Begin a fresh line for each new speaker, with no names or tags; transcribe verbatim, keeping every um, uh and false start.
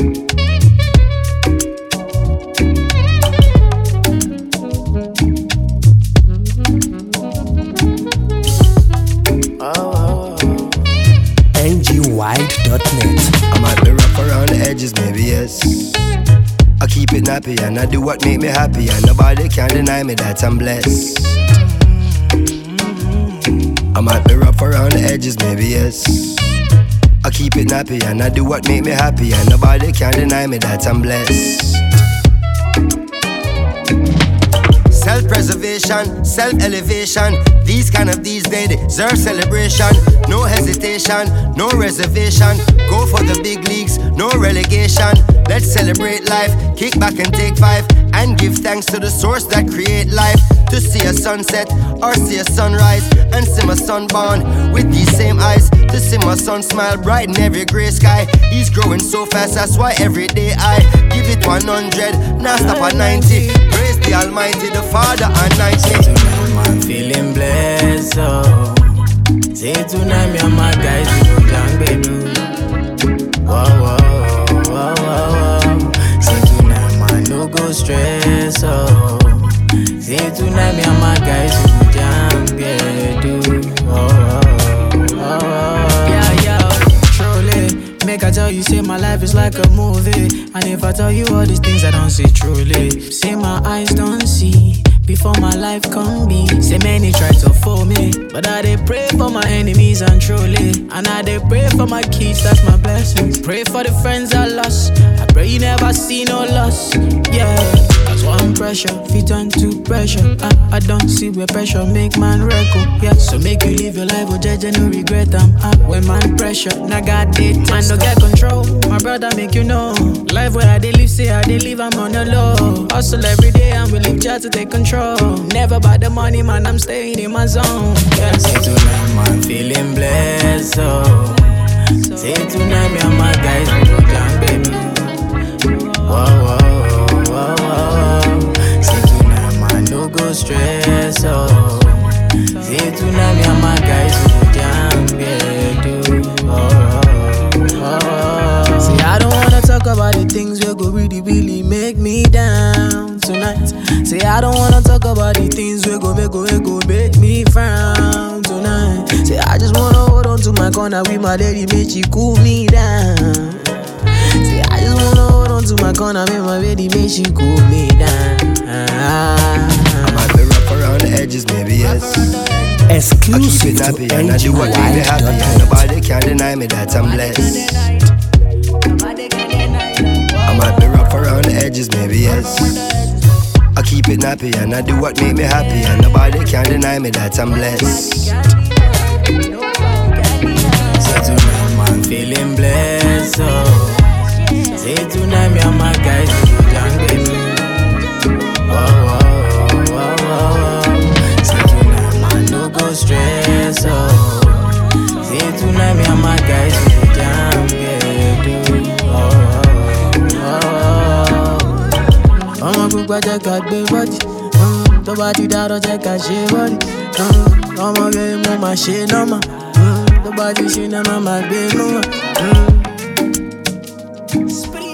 N G wide dot net.
I might be rough around the edges, maybe yes. I keep it nappy and I do what make me happy, and nobody can deny me that I'm blessed. I might be rough around the edges, maybe yes. I keep it nappy and I do what make me happy, and nobody can deny me that I'm blessed. Self-preservation, self-elevation. These kind of these days deserve celebration. No hesitation, no reservation. Go for the big leagues, no relegation. Let's celebrate life, kick back and take five, and give thanks to the source that create life. To see a sunset or see a sunrise, and see my son born with these same eyes. To see my son smile bright in every grey sky. He's growing so fast, that's why every day I give it one hundred, now stop at ninety. Praise the Almighty, the Father and ninety.
Tonight I'm feeling blessed, oh. Say tonight me and my guys we go down bedroom. Whoa, whoa, whoa, whoa, whoa. Say tonight man no go stress, oh. Say tonight me and my guys we go down bedroom. Oh, oh, oh, oh. Yeah, yeah, truly. Make I tell you, say my life is like a movie. And if I tell you all these things I don't see truly. Say my eyes don't see before my life come be. Say many try to fool me, but I dey pray for my enemies and truly. And I dey pray for my kids, that's my blessings. Pray for the friends I lost, I pray you never see no loss. Yeah, that's why I'm pressure, fit on to pressure. I, I don't see where pressure make man record. Yeah, so make you live your life, oh judge no regret. I'm up when man pressure, now God did man no get control. My brother make you know, life where I dey live, say I dey live, I'm on the low. Hustle every day and we live just to take control. Never by the money, man, I'm staying in my zone. Yeah. Say tonight, man, feeling blessed, oh. Say tonight, me and my guys, we go down, baby. Whoa, whoa, whoa, whoa. Say tonight, man, no go stress, oh. Say tonight, me and my guys, we go down, baby. Oh, oh, oh. See, I don't wanna talk about the things that go really, really make me down tonight. Say I don't wanna talk about the things we go make, go, we go make me frown tonight. Say I just wanna hold on to my corner with my lady, make she cool me down. Say I just wanna hold on to my corner with my lady, make she cool me down.
I might be rough around the edges, maybe yes.
Exclusive
I
to
keep it happy and I do what make me happy, and nobody can deny me that I'm blessed. I might be rough around the edges, maybe yes. I keep it nappy and I do what make me happy, and nobody can deny me that I'm blessed.
Say tonight, man, feeling blessed, oh. Say tonight, me and my guys, we go down, baby. Whoa, whoa, whoa, whoa. Say tonight, man, no go stress, oh. Say tonight, me and my guys, we go down, baby. Oh, oh, oh. Ọmọ pupa jẹ́ ká gbé bọ́dì, tó bá ti dárọ̀ jẹ́ ká ṣe bọ́dì. Ọmọ rẹ̀ mo máa ṣe nọ́mà, tó bá ti ṣe náà máa gbé nọ́mà.